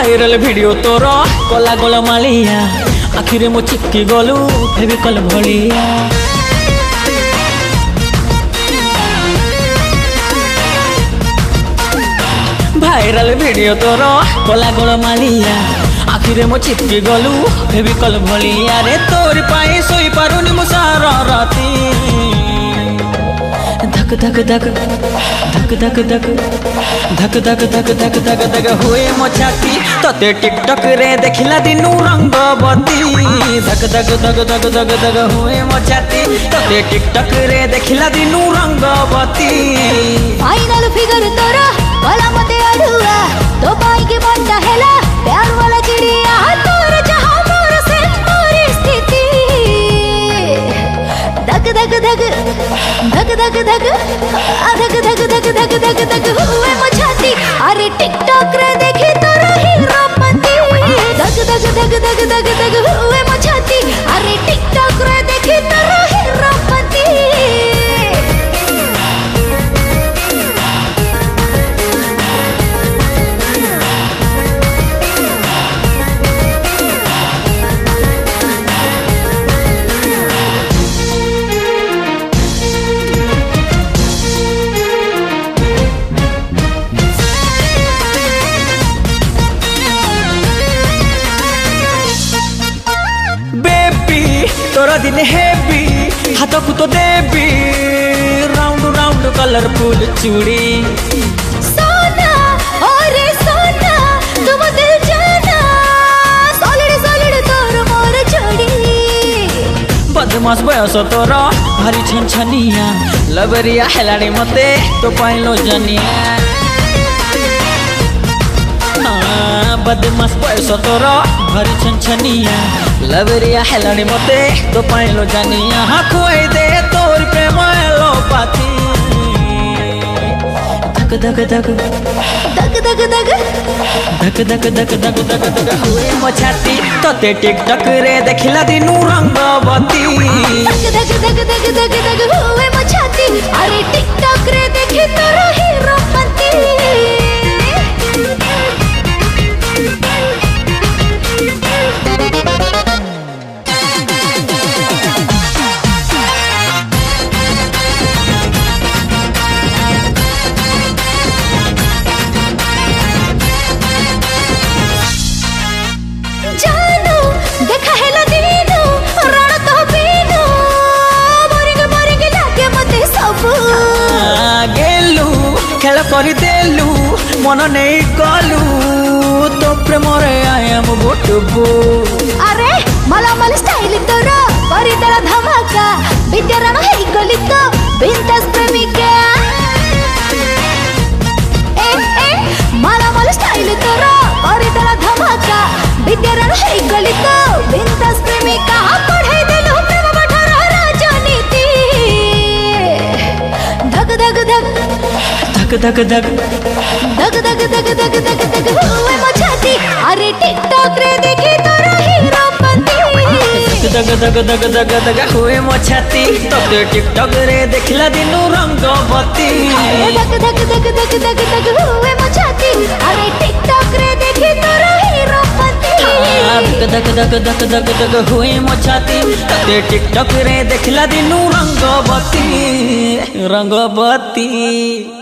Viral video तोर कला गोल मालिया आखिरे मो चिपकी गलु फेविकल भलिया। भाइराल वीडियो तोर कला गोल मालिया आखिरे मो चिपकी गलु फेविकल भलिया रे तोर पाई सोई पारुनी मु सारा राती धक धक धक धक धक धक धक धक धक धक धक धक हुए मो छाती तते टिकटॉक रे देखिला दिनु रंगवती धक धक धक धक धक धक हुए मो छाती तते टिकटॉक रे देखिला दिनु रंगवती। फाइनल फिगर तोरा वाला मते अड़ुआ तो पाई के बनता हैला प्यार वाला चिड़िया तोर जहां मोर से मोरी स्थिति धक धक धक धक धक धक धक धक धक धक धक धक हुए मो छाती अरे टिकटॉक रे देखी तोरा हीरोपति धक धक धक धक धक धक हुए मो छाती अरे टिकटॉक रे देखी तोरा हीरोपति। तोरा दिन हेवी हाथ को तो देवी राउंड राउंड कलरफुल चूड़ी सोना ओरे सोना तुम दिल जाना सॉलिड सॉलिड तोर मोर जोड़ी बदमाश बयस तोर भारी छनछनिया लबरिया हेलाड़ी मते तो पाइलो जनिया बदमाश बयस तोर भारी छनछनिया लबरिया हेलाड़ी मते तो पाइलो जानिया हाँ खुआई दे तोर प्रेम लोपाती धक धक धक धक धक धक धक धक धक धक धक धक हुए मो छाती तते टिकटॉक रे देखिला दिनु रंगवती धक धक धक धक धक धक हुए मो छाती अरे टिकटॉक रे देखी तोरा हीरोपति। देखा है दीनु रण तो बीनु बोरिंग बोरिंग लागे मते सब गेलु खेल करी देलु मन नहीं गलु तो प्रेम रे आई एम गोटबू अरे मला मला स्टाइल तोरा करी देला धमाका विद्यारण है गली तो बिंदास प्रेमिका ए मला मला स्टाइल तोरा करी देला धमाका विद्यारण है गली तो बिंदास प्रेमिका पढ़ाई देलु प्रेम बठर राजनीति धक धक धक धक धक धक धक धक धक धक धक धक हुए मो छाती अरे टिकटॉक रे देखी तोरा हीरोपति धक धक धक धक धक हुए मो छाती तते टिकटॉक रे देखिला दिनु रंगवती धक धक धक धक धक धक हुए मो छाती अरे टिकटॉक रे देखी तोरा हीरोपति धक धक धक धक धक हुए मो छाती तते टिकटॉक रे देखिला दिनु रंगवती रंगवती।